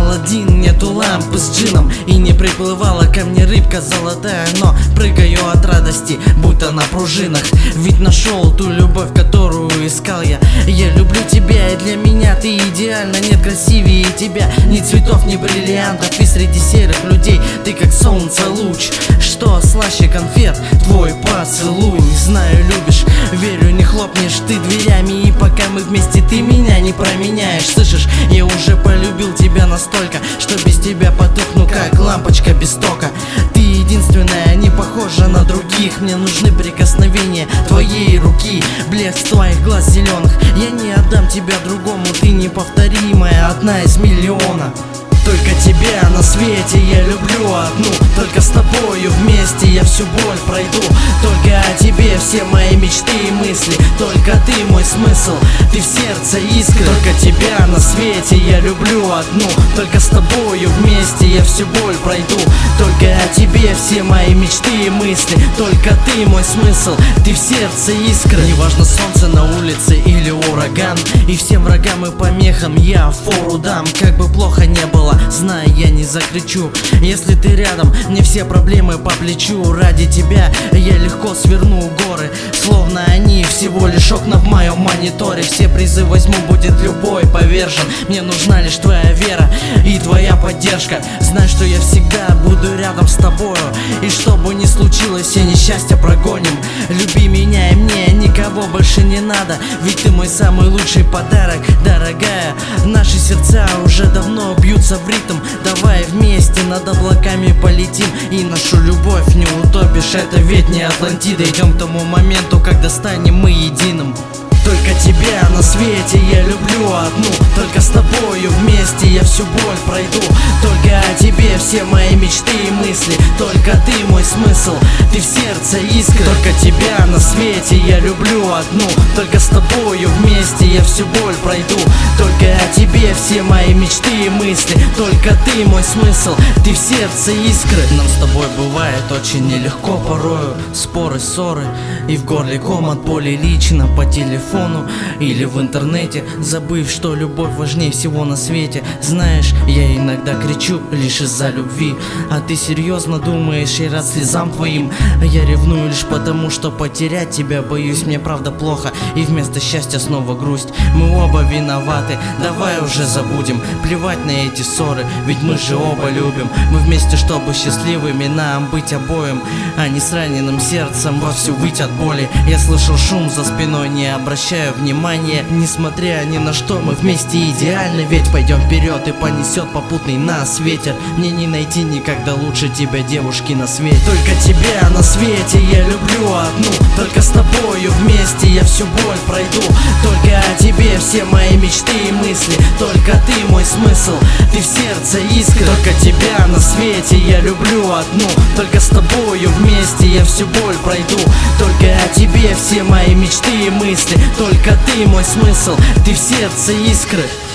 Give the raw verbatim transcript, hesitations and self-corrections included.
Аладдин, нету лампы с джином, и не приплывала ко мне рыбка золотая, но прыгаю от радости, будто на пружинах. Ведь нашел ту любовь, которую искал я. Я люблю тебя, и для меня ты идеальна. Нет красивее тебя, ни цветов, ни бриллиантов. И среди серых людей ты как солнце луч. Что слаще конфет, твой поцелуй. Не знаю, любишь, верю, не хлопнешь ты дверями. И пока мы вместе, ты меня не променяешь. Слышишь, я уже полюбил тебя настолько, что без тебя потухну, как лампочка без тока. Ты единственная, не похожа на других. Мне нужны прикосновения твоей руки, блеск твоих глаз зеленых. Я не отдам тебя другому, ты неповторимая, одна из миллиона. Только тебя на свете я люблю одну. Только с тобою вместе я всю боль пройду. Только о тебе все мои мечты и мысли. Только ты мой смысл, ты в сердце искры. Только тебя на свете я люблю одну. Только с тобою вместе я всю боль пройду. Только о тебе все мои мечты и мысли. Только ты мой смысл, ты в сердце искры. Неважно, солнце на улице или ураган, и всем врагам и помехам я фору дам. Как бы плохо не было, знай, я не закричу. Если ты рядом, мне все проблемы по плечу. Ради тебя я легко сверну горы, словно они всего лишь окна в моем мониторе. Все призы возьму, будет любой повержен. Мне нужна лишь твоя вера и твоя поддержка. Знай, что я всегда буду рядом с тобою, и что бы ни случилось, все несчастья прогоним. Люби меня, и мне никого больше не надо, ведь ты мой самый лучший подарок, дорогая. Наши сердца уже давно бьются в ритм. Давай вместе над облаками полетим, и нашу любовь не утопишь. Это ведь не Атлантида. Идем к тому моменту, когда станем мы единым. Только тебя на свете я люблю одну. Только с тобою вместе я всю боль пройду. Только о тебе все мои мечты и мысли. Только ты мой смысл, ты в сердце искры. Только тебя на свете я люблю одну. Только с тобою вместе я всю боль пройду. Только о тебе все мои мечты и мысли. Только ты мой смысл, ты в сердце искры. Нам с тобой бывает очень нелегко порою. Споры, ссоры, и в горле ком от боли. Лично по телефону или в интернете, забыв, что любовь важнее всего на свете. Знаешь, я иногда кричу лишь из-за любви, а ты серьезно думаешь, я рад слезам твоим. Я ревную лишь потому, что потерять тебя боюсь. Мне правда плохо, и вместо счастья снова грусть. Мы оба виноваты, давай уже забудем. Плевать на эти ссоры, ведь мы же оба любим. Мы вместе, чтобы счастливыми нам быть обоим, а не с раненым сердцем вовсю выть от боли. Я слышал шум за спиной, не обращаю внимания. Несмотря ни на что, мы вместе идеальны. Ведь пойдем вперед, и понесет попутный нас ветер. Мне не найти никогда лучше тебя, девушки, на свете. Только тебя на свете я люблю одну. Только с тобою вместе я всю боль пройду. Только о тебе все мои мечты и мысли. Только ты мой смысл, ты в сердце искры. Только тебя на свете я люблю одну. Только с тобою вместе я всю боль пройду. Только о тебе все мои мечты и мысли. Только ты мой смысл, ты в сердце искры.